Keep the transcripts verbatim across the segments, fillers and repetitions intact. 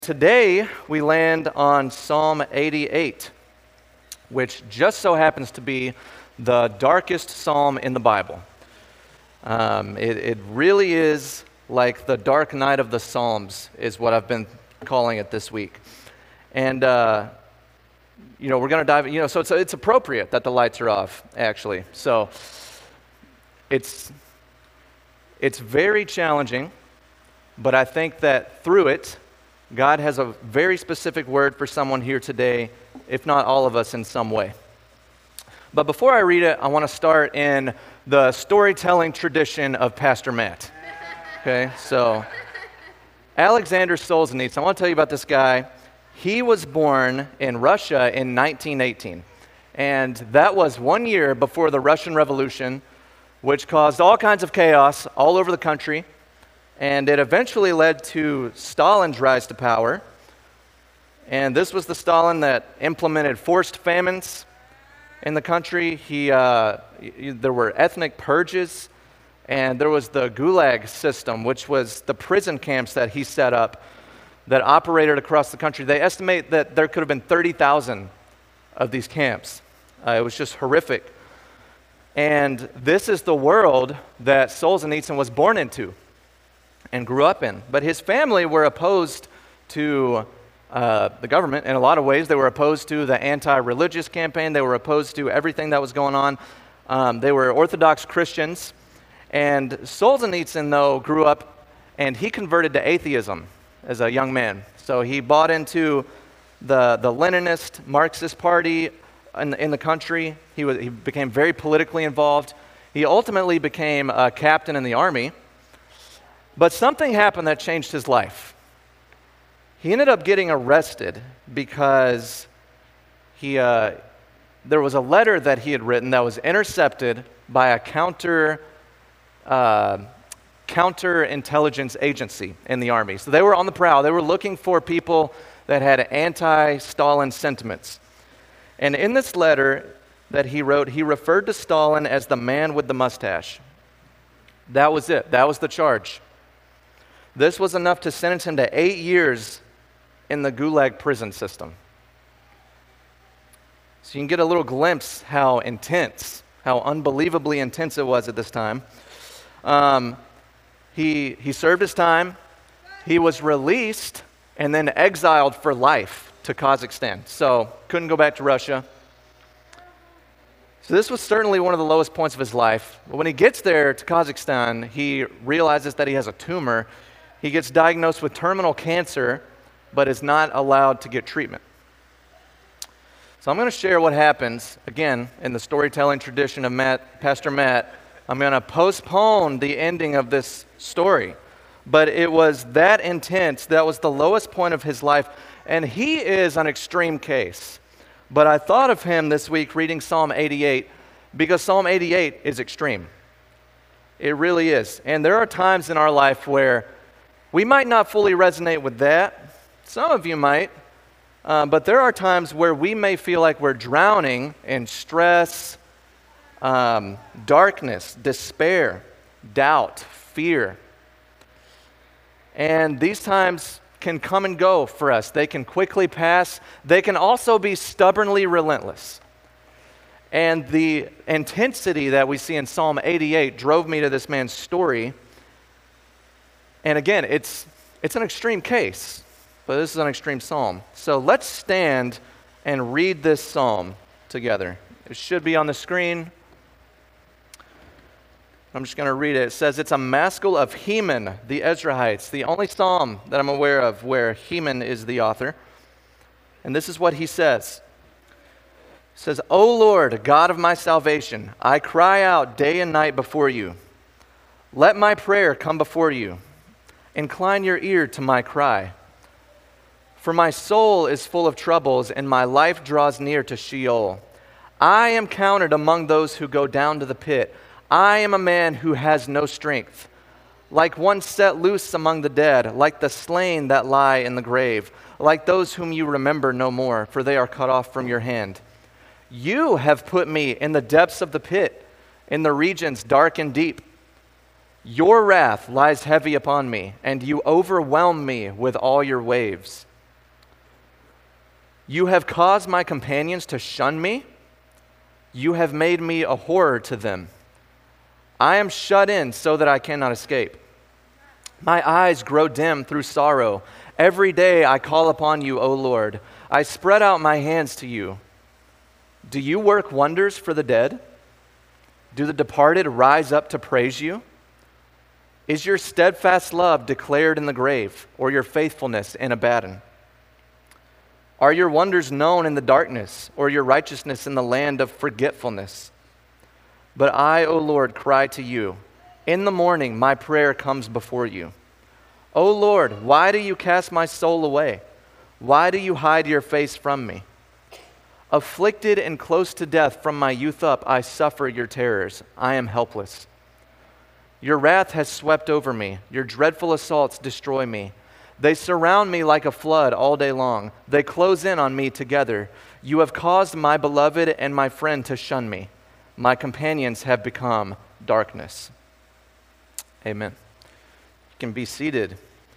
Today, we land on Psalm eighty-eight, which just so happens to be the darkest psalm in the Bible. Um, it, it really is like the dark night of the Psalms, is what I've been calling it this week. And, uh, you know, we're going to dive, you know, so it's, it's appropriate that the lights are off, actually. So it's, it's very challenging, but I think that through it, God has a very specific word for someone here today, if not all of us in some way. But before I read it, I want to start in the storytelling tradition of Pastor Matt. Okay, so Alexander Solzhenitsyn, I want to tell you about this guy. He was born in Russia in nineteen eighteen, and that was one year before the Russian Revolution, which caused all kinds of chaos all over the country. And it eventually led to Stalin's rise to power. And this was the Stalin that implemented forced famines in the country. He, uh, there were ethnic purges, and there was the Gulag system, which was the prison camps that he set up that operated across the country. They estimate that there could have been thirty thousand of these camps. Uh, it was just horrific. And this is the world that Solzhenitsyn was born into and grew up in. But his family were opposed to uh, the government in a lot of ways. They were opposed to the anti-religious campaign. They were opposed to everything that was going on. Um, they were Orthodox Christians. And Solzhenitsyn, though, grew up and he converted to atheism as a young man. So he bought into the, the Leninist Marxist party in, in the country. He, was, he became very politically involved. He ultimately became a captain in the army. But something happened that changed his life. He ended up getting arrested because he, uh, there was a letter that he had written that was intercepted by a counter, uh, counterintelligence agency in the army. So they were on the prowl. They were looking for people that had anti-Stalin sentiments. And in this letter that he wrote, he referred to Stalin as the man with the mustache. That was it. That was the charge. This was enough to sentence him to eight years in the Gulag prison system. So you can get a little glimpse how intense, how unbelievably intense it was at this time. Um, he, he served his time. He was released and then exiled for life to Kazakhstan. So couldn't go back to Russia. So this was certainly one of the lowest points of his life. But when he gets there to Kazakhstan, he realizes that he has a tumor. He gets diagnosed with terminal cancer, but is not allowed to get treatment. So I'm going to share what happens, again, in the storytelling tradition of Matt, Pastor Matt. I'm going to postpone the ending of this story. But it was that intense, that was the lowest point of his life, and he is an extreme case. But I thought of him this week reading Psalm eighty-eight, because Psalm eighty-eight is extreme. It really is. And there are times in our life where we might not fully resonate with that. Some of you might. Uh, but there are times where we may feel like we're drowning in stress, um, darkness, despair, doubt, fear. And these times can come and go for us. They can quickly pass. They can also be stubbornly relentless. And the intensity that we see in Psalm eighty-eight drove me to this man's story. And again, it's it's an extreme case, but this is an extreme psalm. So let's stand and read this psalm together. It should be on the screen. I'm just going to read it. It says, it's a maskil of Heman, the Ezrahites, the only psalm that I'm aware of where Heman is the author. And this is what he says. It says, O Lord, God of my salvation, I cry out day and night before you. Let my prayer come before you. Incline your ear to my cry. For my soul is full of troubles, and my life draws near to Sheol. I am counted among those who go down to the pit. I am a man who has no strength. Like one set loose among the dead, like the slain that lie in the grave, like those whom you remember no more, for they are cut off from your hand. You have put me in the depths of the pit, in the regions dark and deep. Your wrath lies heavy upon me, and you overwhelm me with all your waves. You have caused my companions to shun me. You have made me a horror to them. I am shut in so that I cannot escape. My eyes grow dim through sorrow. Every day I call upon you, O Lord. I spread out my hands to you. Do you work wonders for the dead? Do the departed rise up to praise you? Is your steadfast love declared in the grave, or your faithfulness in Abaddon? Are your wonders known in the darkness, or your righteousness in the land of forgetfulness? But I, O Lord, cry to you. In the morning my prayer comes before you. O Lord, why do you cast my soul away? Why do you hide your face from me? Afflicted and close to death from my youth up, I suffer your terrors. I am helpless. Your wrath has swept over me. Your dreadful assaults destroy me. They surround me like a flood all day long. They close in on me together. You have caused my beloved and my friend to shun me. My companions have become darkness. Amen. You can be seated.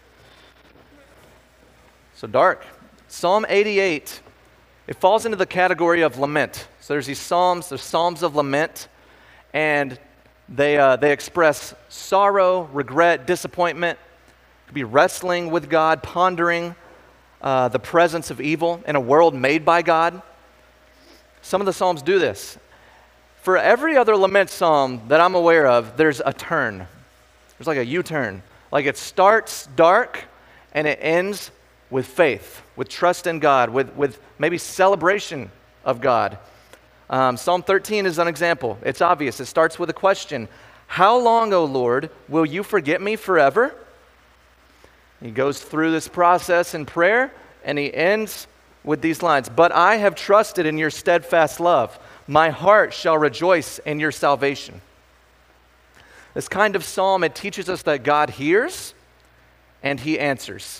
So dark. Psalm eighty-eight, it falls into the category of lament. So there's these psalms, there's psalms of lament, and they uh, they express sorrow, regret, disappointment. It could be wrestling with God, pondering uh, the presence of evil in a world made by God. Some of the psalms do this. For every other lament psalm that I'm aware of, there's a turn. There's like a U-turn. Like it starts dark and it ends with faith, with trust in God, with, with maybe celebration of God. Um, Psalm thirteen is an example. It's obvious. It starts with a question. How long, O Lord, will you forget me forever? He goes through this process in prayer, and he ends with these lines. But I have trusted in your steadfast love. My heart shall rejoice in your salvation. This kind of psalm, it teaches us that God hears and he answers.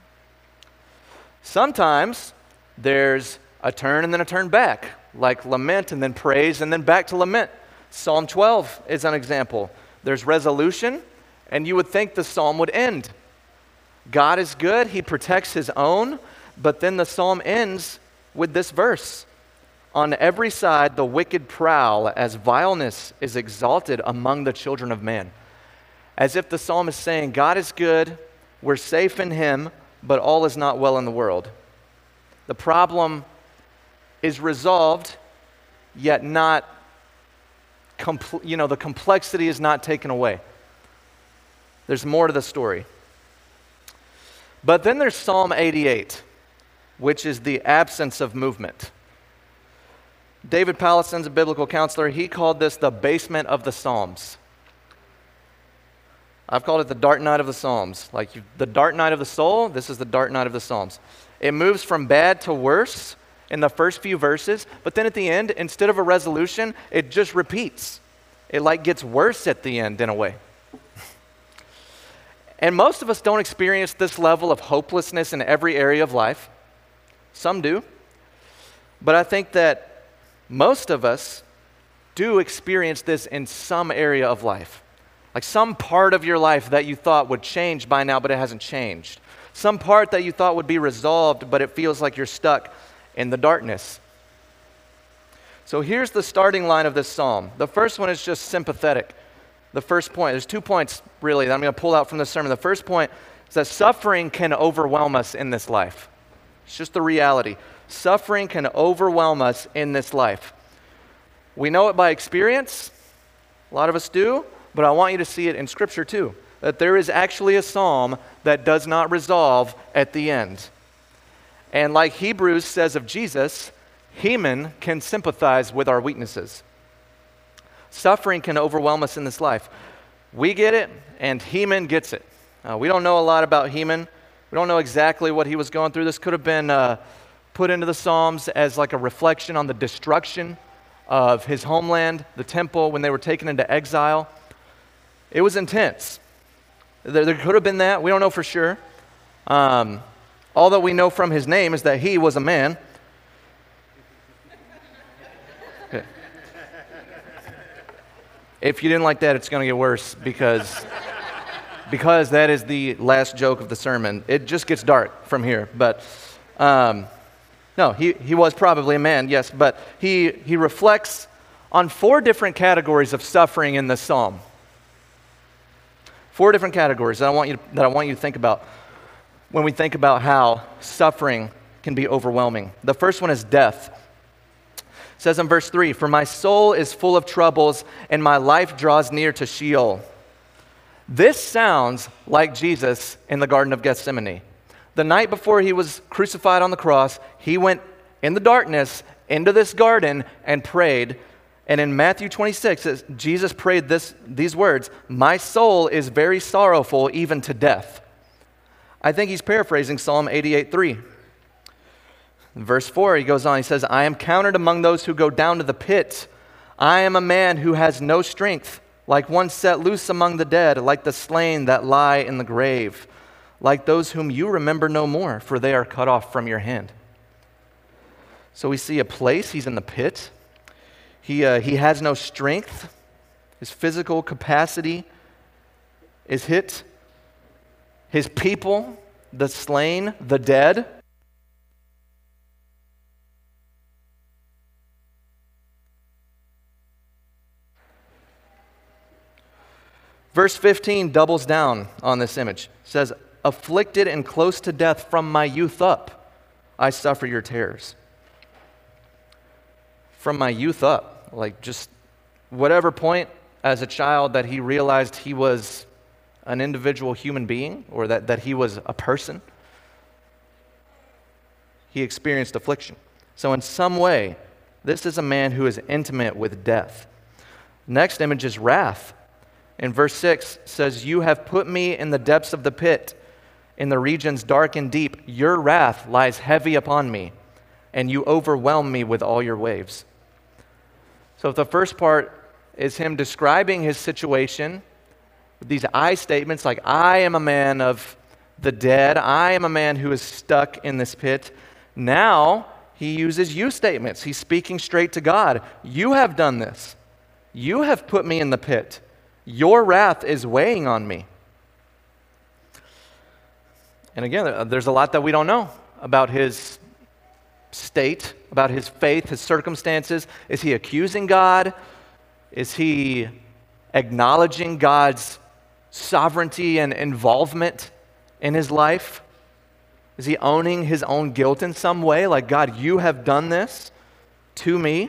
Sometimes there's a turn and then a turn back, like lament and then praise and then back to lament. Psalm twelve is an example. There's resolution, and you would think the psalm would end. God is good, he protects his own, but then the psalm ends with this verse. On every side the wicked prowl, as vileness is exalted among the children of man. As if the psalm is saying, God is good, we're safe in him, but all is not well in the world. The problem is resolved, yet not, compl- you know, the complexity is not taken away. There's more to the story. But then there's Psalm eighty-eight, which is the absence of movement. David Pallison's a biblical counselor. He called this the basement of the Psalms. I've called it the dark night of the Psalms. Like you, the dark night of the soul, this is the dark night of the Psalms. It moves from bad to worse in the first few verses, but then at the end, instead of a resolution, it just repeats. It like gets worse at the end in a way. And most of us don't experience this level of hopelessness in every area of life. Some do. But I think that most of us do experience this in some area of life. Like some part of your life that you thought would change by now, but it hasn't changed. Some part that you thought would be resolved, but it feels like you're stuck in the darkness. So here's the starting line of this psalm. The first one is just sympathetic. The first point, there's two points really that I'm going to pull out from this sermon. The first point is that suffering can overwhelm us in this life. It's just the reality. Suffering can overwhelm us in this life. We know it by experience. A lot of us do, but I want you to see it in Scripture too. That there is actually a psalm that does not resolve at the end. And like Hebrews says of Jesus, Heman can sympathize with our weaknesses. Suffering can overwhelm us in this life. We get it, and Heman gets it. Uh, we don't know a lot about Heman. We don't know exactly what he was going through. This could have been uh, put into the Psalms as like a reflection on the destruction of his homeland, the temple, when they were taken into exile. It was intense. There, there could have been that. We don't know for sure. Um, all that we know from his name is that he was a man. Okay. If you didn't like that, it's going to get worse because, because that is the last joke of the sermon. It just gets dark from here. But um, No, he, he was probably a man, yes, but he, he reflects on four different categories of suffering in this psalm. Four different categories that I want you to, that I want you to think about when we think about how suffering can be overwhelming. The first one is death. It says in verse three, "For my soul is full of troubles, and my life draws near to Sheol." This sounds like Jesus in the Garden of Gethsemane. The night before he was crucified on the cross, he went in the darkness into this garden and prayed. And in Matthew twenty-six, Jesus prayed this, these words, "My soul is very sorrowful, even to death." I think he's paraphrasing Psalm eighty-eight three. Verse four, he goes on, he says, "I am counted among those who go down to the pit. I am a man who has no strength, like one set loose among the dead, like the slain that lie in the grave. Like those whom you remember no more, for they are cut off from your hand." So we see a place, he's in the pit. He, uh, he has no strength. His physical capacity is hit. His people, the slain, the dead. Verse fifteen doubles down on this image. It says, "Afflicted and close to death from my youth up, I suffer your terrors." From my youth up, like just whatever point as a child that he realized he was an individual human being or that, that he was a person, he experienced affliction. So in some way, this is a man who is intimate with death. Next image is wrath. In verse six says, "You have put me in the depths of the pit, in the regions dark and deep. Your wrath lies heavy upon me, and you overwhelm me with all your waves." So if the first part is him describing his situation with these I statements like, "I am a man of the dead. I am a man who is stuck in this pit." Now he uses you statements. He's speaking straight to God. "You have done this. You have put me in the pit. Your wrath is weighing on me." And again, there's a lot that we don't know about his state, about his faith, his circumstances. Is he accusing God? Is he acknowledging God's sovereignty and involvement in his life? Is he owning his own guilt in some way? Like, "God, you have done this to me."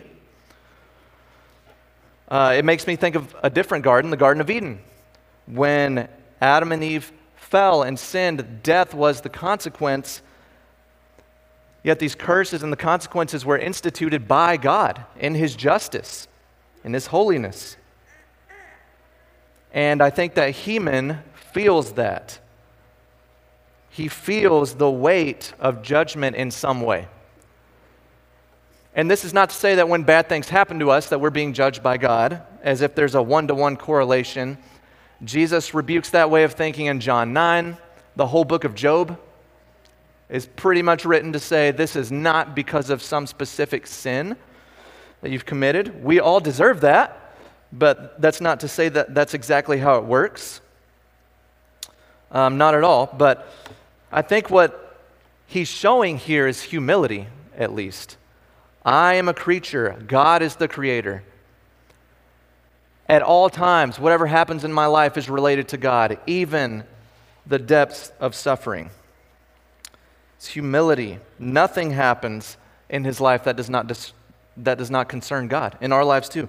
Uh, it makes me think of a different garden, the Garden of Eden. When Adam and Eve fell and sinned, death was the consequence. Yet these curses and the consequences were instituted by God in his justice, in his holiness. And I think that Heman feels that. He feels the weight of judgment in some way. And this is not to say that when bad things happen to us that we're being judged by God, as if there's a one-to-one correlation. Jesus rebukes that way of thinking in John nine. The whole book of Job is pretty much written to say this is not because of some specific sin that you've committed. We all deserve that, but that's not to say that that's exactly how it works. Um, not at all, but I think what he's showing here is humility, at least. I am a creature. God is the creator. At all times, whatever happens in my life is related to God, even the depths of suffering. It's humility. Nothing happens in his life that does not dis- that does not concern God, in our lives too.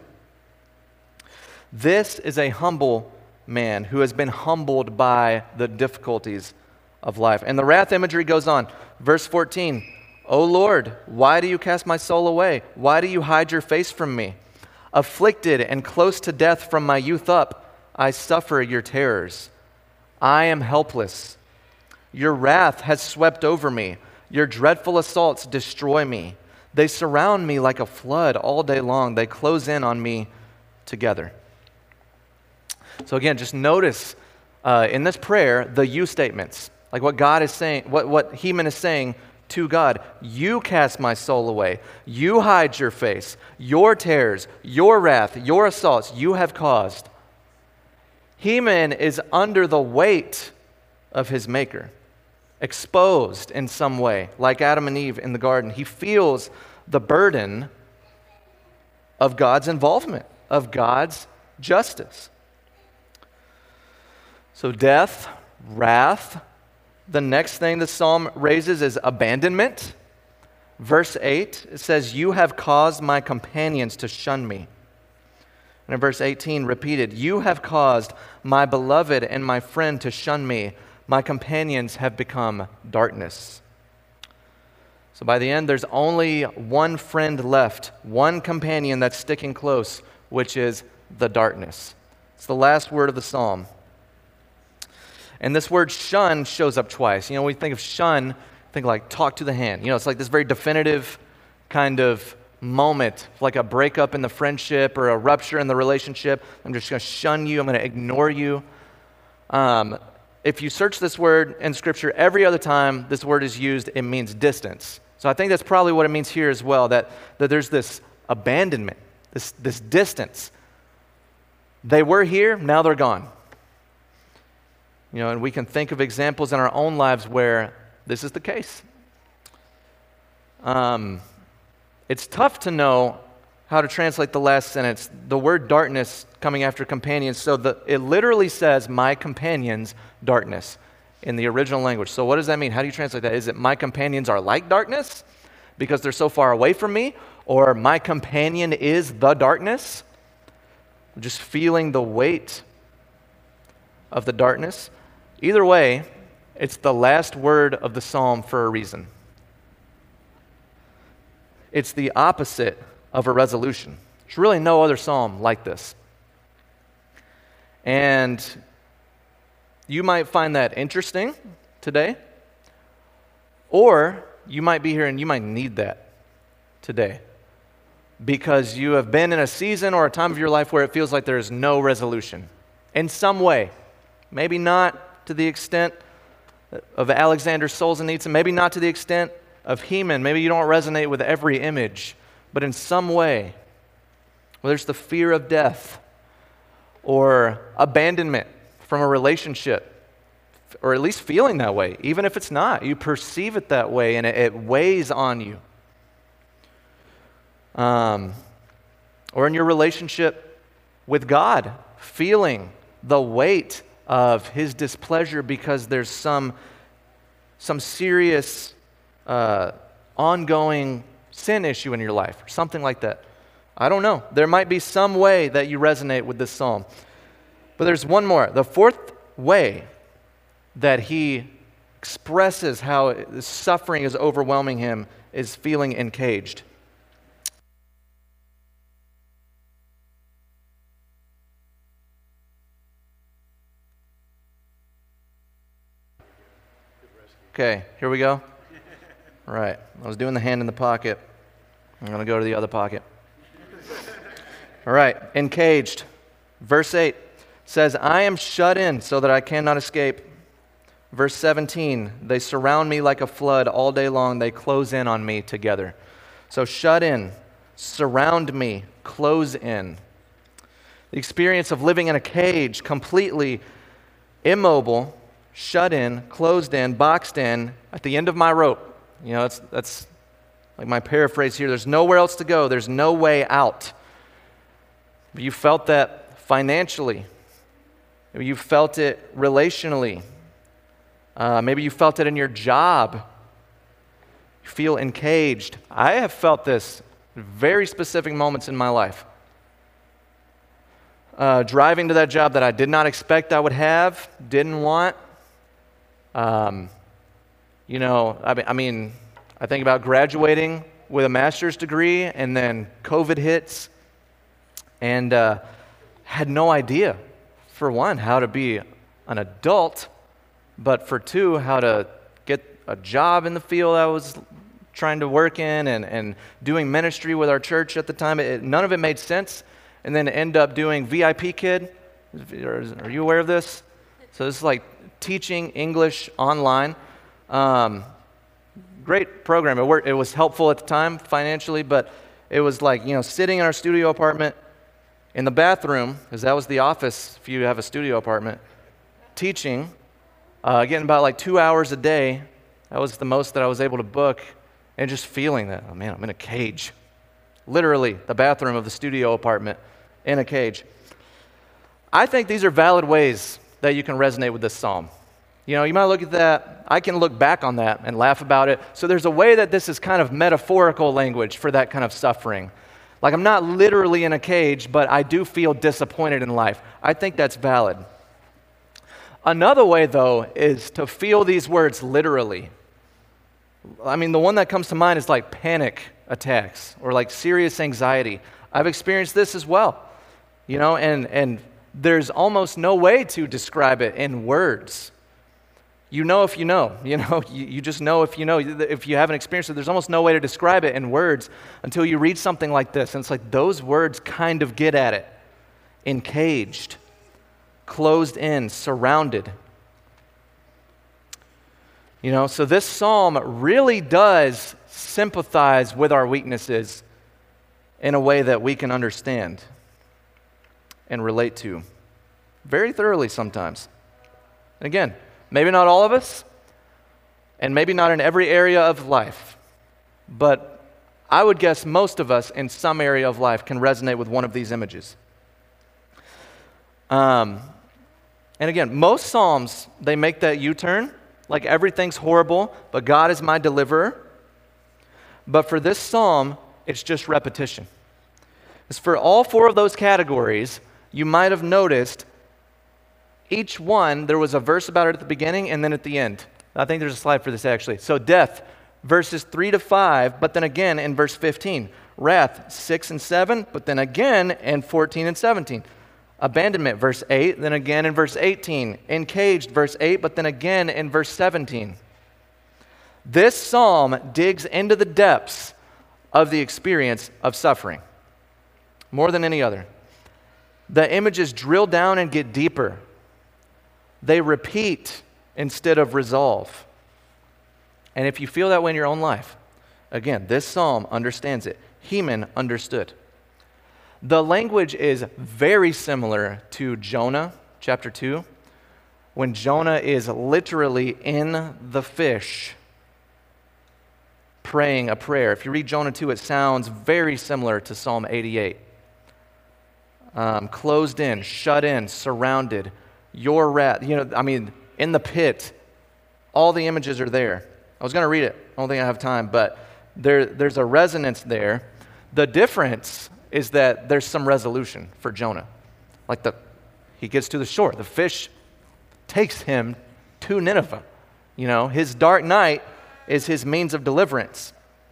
This is a humble man who has been humbled by the difficulties of life. And the wrath imagery goes on. Verse fourteen, "O Lord, why do you cast my soul away? Why do you hide your face from me? Afflicted and close to death from my youth up, I suffer your terrors. I am helpless. Your wrath has swept over me. Your dreadful assaults destroy me. They surround me like a flood all day long. They close in on me together." So again, just notice uh, in this prayer the you statements, like what God is saying, what, what Heman is saying to God. You cast my soul away. You hide your face. Your terrors, your wrath, your assaults you have caused. Heman is under the weight of his maker. exposed in some way, like Adam and Eve in the garden. He feels the burden of God's involvement, of God's justice. So death, wrath. The next thing the psalm raises is abandonment. Verse eight, it says, "You have caused my companions to shun me." And in verse eighteen, repeated, "You have caused my beloved and my friend to shun me. My companions have become darkness." So by the end, there's only one friend left, one companion that's sticking close, which is the darkness. It's the last word of the psalm. And this word shun shows up twice. You know, when we think of shun, think like talk to the hand. You know, it's like this very definitive kind of moment, like a breakup in the friendship or a rupture in the relationship. I'm just going to shun you. I'm going to ignore you. Um, if you search this word in Scripture, every other time this word is used, it means distance. So I think that's probably what it means here as well, that, that there's this abandonment, this, this distance. They were here, now they're gone. You know, and we can think of examples in our own lives where this is the case. Um, it's tough to know how to translate the last sentence, the word darkness coming after companions. So the, it literally says, "My companions, darkness," in the original language. So what does that mean? How do you translate that? Is it my companions are like darkness because they're so far away from me? Or my companion is the darkness? Just feeling the weight of the darkness. Either way, it's the last word of the psalm for a reason. It's the opposite of a resolution. There's really no other psalm like this. And you might find that interesting today, or you might be here and you might need that today because you have been in a season or a time of your life where it feels like there is no resolution in some way. Maybe not to the extent of Alexander Solzhenitsyn, maybe not to the extent of Heman. Maybe you don't resonate with every image, but in some way, whether it's the fear of death or abandonment from a relationship, or at least feeling that way, even if it's not, you perceive it that way and it, it weighs on you. Um, or in your relationship with God, feeling the weight of His displeasure because there's some, some serious uh, ongoing sin issue in your life, or something like that. I don't know. There might be some way that you resonate with this psalm. But there's one more. The fourth way that he expresses how the suffering is overwhelming him is feeling encaged. Okay, here we go. All right, I was doing the hand in the pocket. I'm going to go to the other pocket. All right, encaged. Verse eight says, "I am shut in so that I cannot escape." Verse seventeen, "They surround me like a flood all day long. They close in on me together." So shut in, surround me, close in. The experience of living in a cage, completely immobile, shut in, closed in, boxed in, at the end of my rope. You know, that's, that's like my paraphrase here. There's nowhere else to go. There's no way out. But you felt that financially. Maybe you felt it relationally. Uh, maybe you felt it in your job. You feel encaged. I have felt this in very specific moments in my life. Uh, driving to that job that I did not expect I would have, didn't want. Um, you know, I mean, I mean, I think about graduating with a master's degree, and then COVID hits, and uh, had no idea, for one, how to be an adult, but for two, how to get a job in the field I was trying to work in, and, and doing ministry with our church at the time. It, none of it made sense, and then end up doing V I P Kid. Are you aware of this? So this is like teaching English online. Um, great program. It worked. It was helpful at the time financially, but it was like, you know, sitting in our studio apartment in the bathroom, because that was the office if you have a studio apartment, teaching uh, getting about like two hours a day. That was the most that I was able to book, and just feeling that, oh man, I'm in a cage. Literally, the bathroom of the studio apartment, in a cage. I think these are valid ways that you can resonate with this psalm. You know, you might look at that, I can look back on that and laugh about it. So there's a way that this is kind of metaphorical language for that kind of suffering. Like, I'm not literally in a cage, but I do feel disappointed in life. I think that's valid. Another way, though, is to feel these words literally. I mean, the one that comes to mind is like panic attacks or like serious anxiety. I've experienced this as well, you know, and, and there's almost no way to describe it in words. You know if you know, you know, you, you just know if you know. If you haven't experienced it, there's almost no way to describe it in words until you read something like this. And it's like those words kind of get at it. Encaged, closed in, surrounded. You know, so this psalm really does sympathize with our weaknesses in a way that we can understand and relate to very thoroughly sometimes. And again, maybe not all of us, and maybe not in every area of life, but I would guess most of us in some area of life can resonate with one of these images. Um, and again, most psalms, they make that U-turn, like everything's horrible, but God is my deliverer. But for this psalm, it's just repetition. As for all four of those categories, you might have noticed each one, there was a verse about it at the beginning and then at the end. I think there's a slide for this actually. So death, verses three to five, but then again in verse fifteen. Wrath, six and seven, but then again in fourteen and seventeen. Abandonment, verse eight, then again in verse eighteen. Encaged, verse eight, but then again in verse seventeen. This psalm digs into the depths of the experience of suffering more than any other. The images drill down and get deeper. They repeat instead of resolve. And if you feel that way in your own life, again, this psalm understands it. Heman understood. The language is very similar to Jonah, chapter two, when Jonah is literally in the fish praying a prayer. If you read Jonah two, it sounds very similar to Psalm eighty-eight. Um, closed in, shut in, surrounded, your wrath. You know, I mean, in the pit, all the images are there. I was going to read it. I don't think I have time, but there, there's a resonance there. The difference is that there's some resolution for Jonah. Like the, he gets to the shore. The fish takes him to Nineveh. You know, his dark night is his means of deliverance.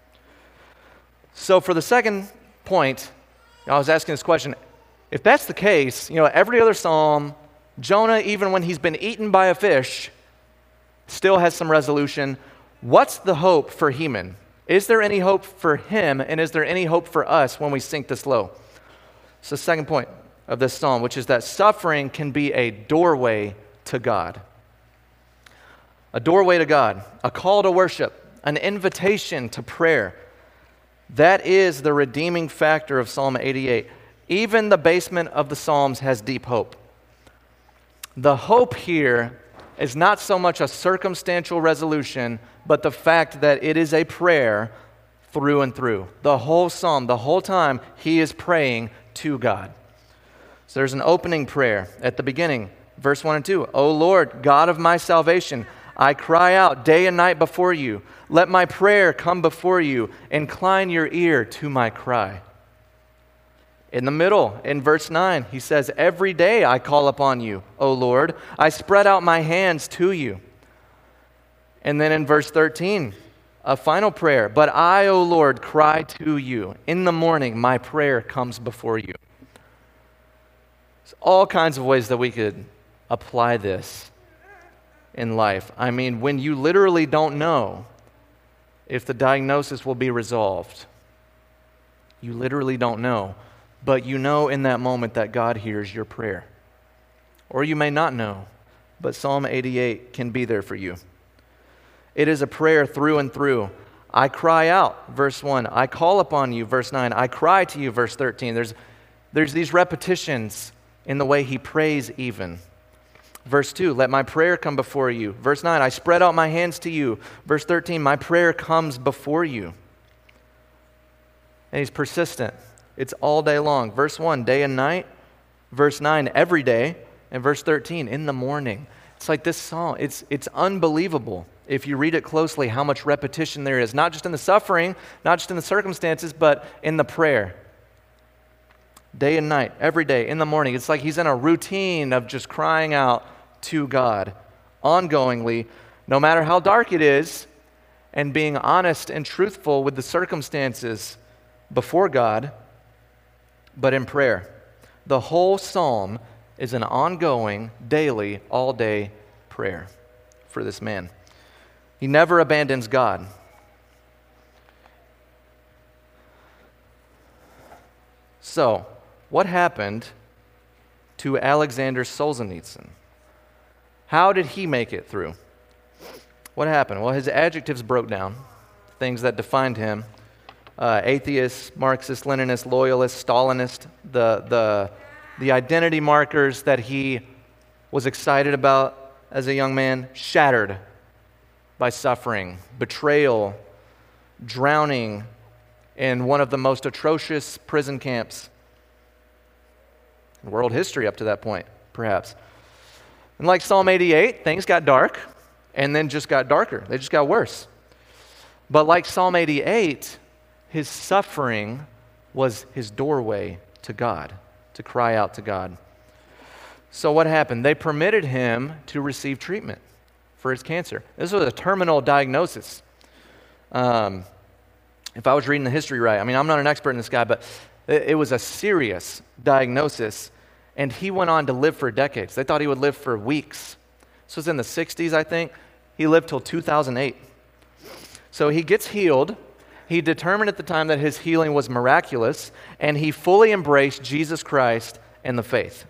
So for the second point, I was asking this question. If that's the case, you know, every other psalm, Jonah, even when he's been eaten by a fish, still has some resolution. What's the hope for Heman? Is there any hope for him, and is there any hope for us when we sink this low? It's the second point of this psalm, which is that suffering can be a doorway to God. A doorway to God, a call to worship, an invitation to prayer. That is the redeeming factor of Psalm eighty-eight. Even the basement of the Psalms has deep hope. The hope here is not so much a circumstantial resolution, but the fact that it is a prayer through and through. The whole psalm, the whole time, he is praying to God. So there's an opening prayer at the beginning, verse one and two. O Lord, God of my salvation, I cry out day and night before you. Let my prayer come before you. Incline your ear to my cry. In the middle, in verse nine, he says, every day I call upon you, O Lord. I spread out my hands to you. And then in verse thirteen, a final prayer. But I, O Lord, cry to you. In the morning, my prayer comes before you. There's all kinds of ways that we could apply this in life. I mean, when you literally don't know if the diagnosis will be resolved, you literally don't know. But you know in that moment that God hears your prayer. Or you may not know, but Psalm eighty-eight can be there for you. It is a prayer through and through. I cry out, verse one. I call upon you, verse nine. I cry to you, verse thirteen. There's, there's these repetitions in the way he prays even. Verse two, let my prayer come before you. Verse nine, I spread out my hands to you. Verse thirteen, my prayer comes before you. And he's persistent. It's all day long. Verse one, day and night. Verse nine, every day. And verse thirteen, in the morning. It's like this psalm, it's, it's unbelievable if you read it closely how much repetition there is, not just in the suffering, not just in the circumstances, but in the prayer. Day and night, every day, in the morning. It's like he's in a routine of just crying out to God ongoingly, no matter how dark it is, and being honest and truthful with the circumstances before God, but in prayer. The whole psalm is an ongoing, daily, all-day prayer for this man. He never abandons God. So, what happened to Alexander Solzhenitsyn? How did he make it through? What happened? Well, his adjectives broke down, things that defined him. Uh, atheist, Marxist, Leninist, loyalist, Stalinist, the, the, the identity markers that he was excited about as a young man, shattered by suffering, betrayal, drowning in one of the most atrocious prison camps in world history up to that point, perhaps. And like Psalm eighty-eight, things got dark and then just got darker. They just got worse. But like Psalm eighty-eight, his suffering was his doorway to God, to cry out to God. So what happened? They permitted him to receive treatment for his cancer. This was a terminal diagnosis. Um, if I was reading the history right, I mean, I'm not an expert in this guy, but it, it was a serious diagnosis, and he went on to live for decades. They thought he would live for weeks. This was in the sixties, I think. He lived till two thousand eight. So he gets healed. He determined at the time that his healing was miraculous, and he fully embraced Jesus Christ and the faith.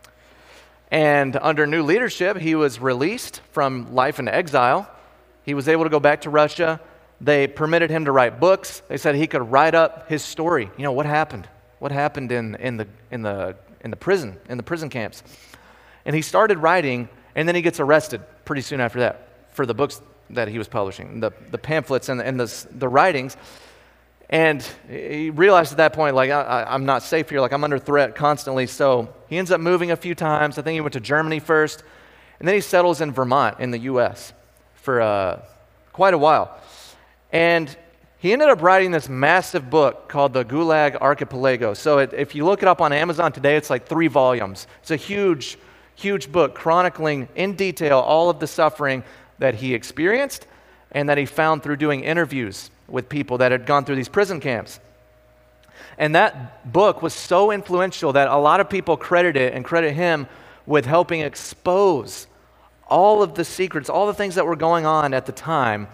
And under new leadership, he was released from life in exile. He was able to go back to Russia. They permitted him to write books. They said he could write up his story. You know, what happened? What happened in, in the in the in the prison, in the prison camps? And he started writing, and then he gets arrested pretty soon after that for the books that he was publishing, the, the pamphlets and, and the, the writings. And he realized at that point, like, I, I'm not safe here. Like, I'm under threat constantly. So he ends up moving a few times. I think he went to Germany first. And then he settles in Vermont in the U S for uh, quite a while. And he ended up writing this massive book called The Gulag Archipelago. So it, if you look it up on Amazon today, it's like three volumes. It's a huge, huge book chronicling in detail all of the suffering that he experienced and that he found through doing interviews with people that had gone through these prison camps. And that book was so influential that a lot of people credit it and credit him with helping expose all of the secrets, all the things that were going on at the time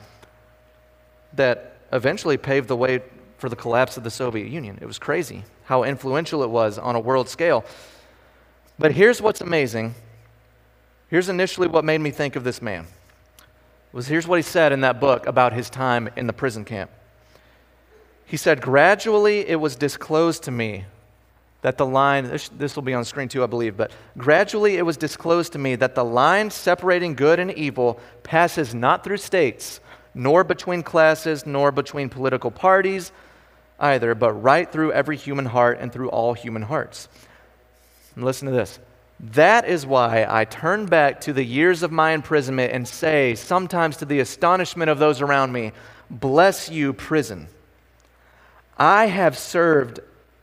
that eventually paved the way for the collapse of the Soviet Union. It was crazy how influential it was on a world scale. But here's what's amazing. Here's initially what made me think of this man. Was here's what he said in that book about his time in the prison camp. He said, gradually it was disclosed to me that the line, this, this will be on screen too, I believe, but gradually it was disclosed to me that the line separating good and evil passes not through states, nor between classes, nor between political parties either, but right through every human heart and through all human hearts. And listen to this. That is why I turn back to the years of my imprisonment and say, sometimes to the astonishment of those around me, bless you, prison. I have served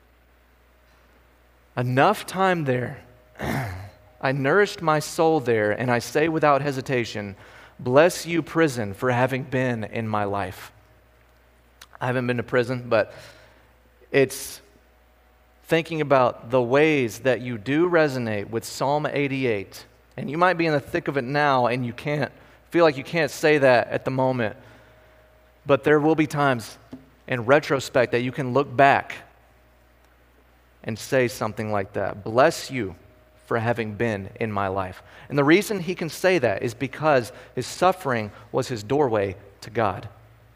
enough time there. I nourished my soul there, and I say without hesitation, bless you, prison, for having been in my life. I haven't been to prison, but it's thinking about the ways that you do resonate with Psalm eighty-eight. And you might be in the thick of it now, and you can't feel like you can't say that at the moment. But there will be times in retrospect that you can look back and say something like that. Bless you for having been in my life. And the reason he can say that is because his suffering was his doorway to God.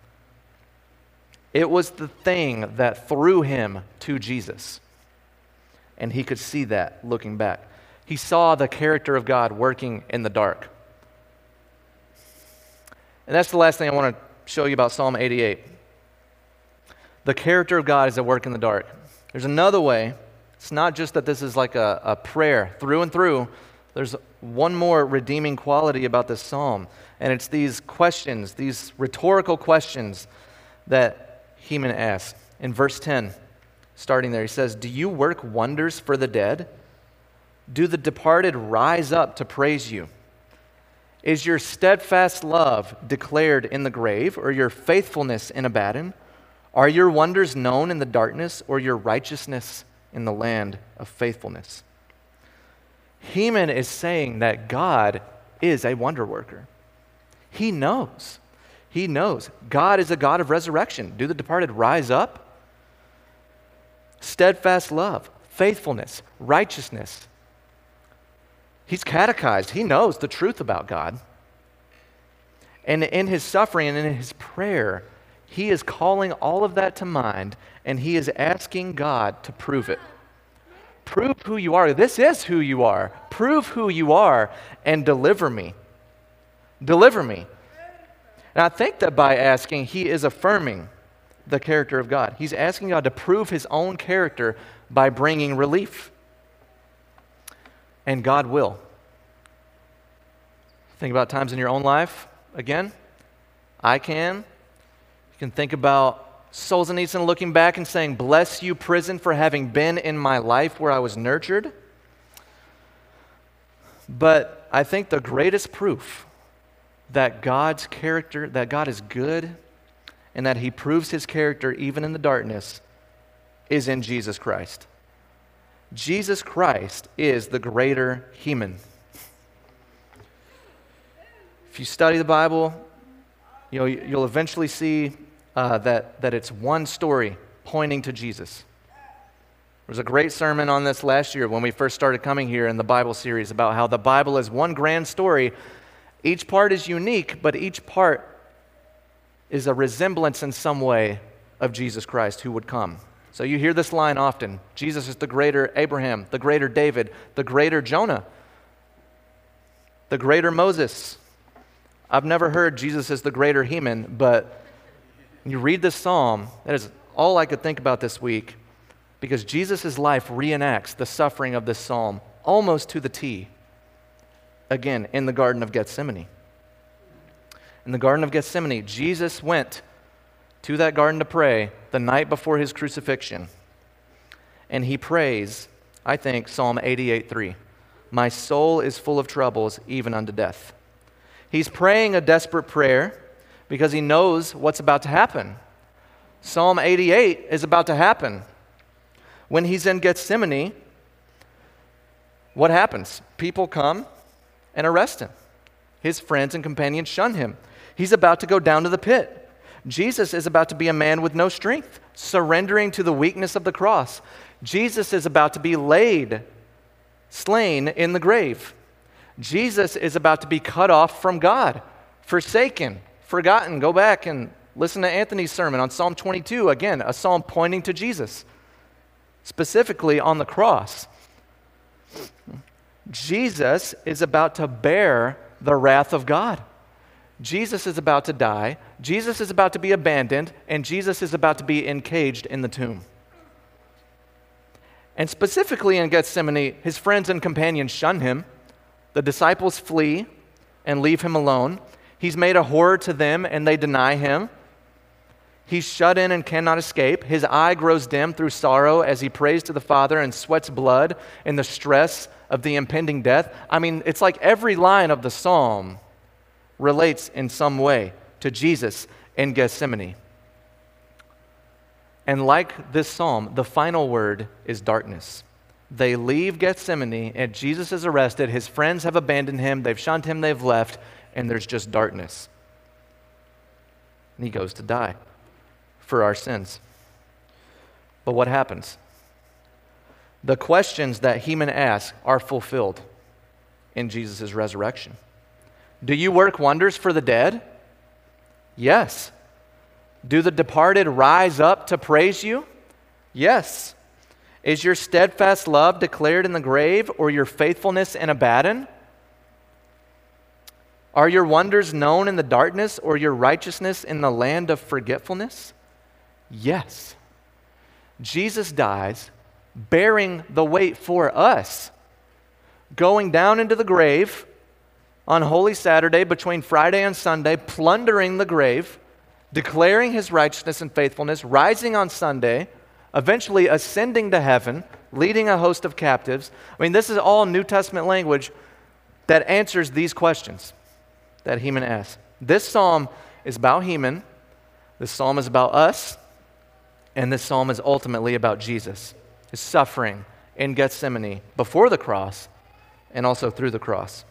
It was the thing that threw him to Jesus. And he could see that looking back. He saw the character of God working in the dark. And that's the last thing I want to show you about Psalm eighty-eight. The character of God is at work in the dark. There's another way. It's not just that this is like a, a prayer through and through. There's one more redeeming quality about this psalm, and it's these questions, these rhetorical questions that Heman asks. In verse ten, starting there, he says, "Do you work wonders for the dead? Do the departed rise up to praise you? Is your steadfast love declared in the grave, or your faithfulness in Abaddon? Are your wonders known in the darkness, or your righteousness in the land of faithfulness?" Heman is saying that God is a wonder worker. He knows. He knows. God is a God of resurrection. Do the departed rise up? Steadfast love, faithfulness, righteousness. He's catechized. He knows the truth about God. And in his suffering and in his prayer, he is calling all of that to mind, and he is asking God to prove it. Prove who you are. This is who you are. Prove who you are and deliver me. Deliver me. And I think that by asking, he is affirming the character of God. He's asking God to prove his own character by bringing relief. And God will. Think about times in your own life. Again, I can. You can think about Solzhenitsyn looking back and saying, "Bless you, prison, for having been in my life where I was nurtured." But I think the greatest proof that God's character, that God is good, and that he proves his character even in the darkness, is in Jesus Christ. Jesus Christ is the greater Heman. If you study the Bible, you know, you'll eventually see uh, that, that it's one story pointing to Jesus. There was a great sermon on this last year when we first started coming here in the Bible series about how the Bible is one grand story. Each part is unique, but each part is a resemblance in some way of Jesus Christ who would come. So you hear this line often: Jesus is the greater Abraham, the greater David, the greater Jonah, the greater Moses. I've never heard Jesus is the greater Heman, but when you read this psalm, that is all I could think about this week, because Jesus' life reenacts the suffering of this psalm almost to the T, again, in the Garden of Gethsemane. In the Garden of Gethsemane, Jesus went to that garden to pray the night before his crucifixion. And he prays, I think, Psalm eighty-eight three. "My soul is full of troubles, even unto death." He's praying a desperate prayer because he knows what's about to happen. Psalm eighty-eight is about to happen. When he's in Gethsemane, what happens? People come and arrest him. His friends and companions shun him. He's about to go down to the pit. Jesus is about to be a man with no strength, surrendering to the weakness of the cross. Jesus is about to be laid, slain in the grave. Jesus is about to be cut off from God, forsaken, forgotten. Go back and listen to Anthony's sermon on Psalm twenty-two. Again, a psalm pointing to Jesus, specifically on the cross. Jesus is about to bear the wrath of God. Jesus is about to die. Jesus is about to be abandoned, and Jesus is about to be encaged in the tomb. And specifically in Gethsemane, his friends and companions shun him. The disciples flee and leave him alone. He's made a horror to them, and they deny him. He's shut in and cannot escape. His eye grows dim through sorrow as he prays to the Father and sweats blood in the stress of the impending death. I mean, it's like every line of the psalm relates in some way to Jesus in Gethsemane. And like this psalm, the final word is darkness. They leave Gethsemane, and Jesus is arrested. His friends have abandoned him. They've shunned him. They've left. And there's just darkness. And he goes to die for our sins. But what happens? The questions that Heman asks are fulfilled in Jesus' resurrection. Do you work wonders for the dead? Yes. Do the departed rise up to praise you? Yes. Is your steadfast love declared in the grave, or your faithfulness in Abaddon? Are your wonders known in the darkness, or your righteousness in the land of forgetfulness? Yes. Jesus dies, bearing the weight for us, going down into the grave on Holy Saturday between Friday and Sunday, plundering the grave, declaring his righteousness and faithfulness, rising on Sunday, eventually ascending to heaven, leading a host of captives. I mean, this is all New Testament language that answers these questions that Heman asks. This psalm is about Heman, this psalm is about us, and this psalm is ultimately about Jesus, his suffering in Gethsemane before the cross and also through the cross.